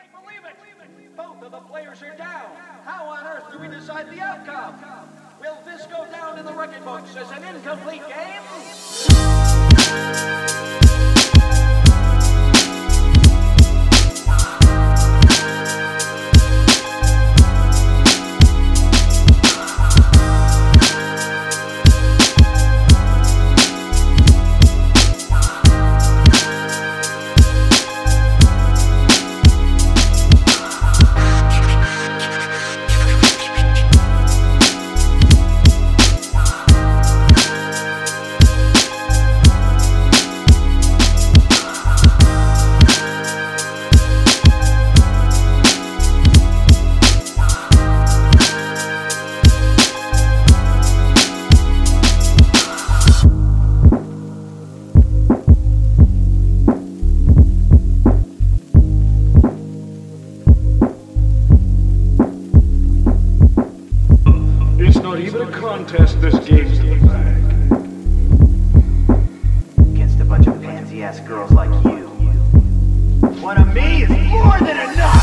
Both of the players are down. How on earth do we decide the outcome? Will this go down in the record books as an incomplete game? Not even a contest, this game's in the bag. Against a bunch of pansy-ass girls like you. One of me is more than enough!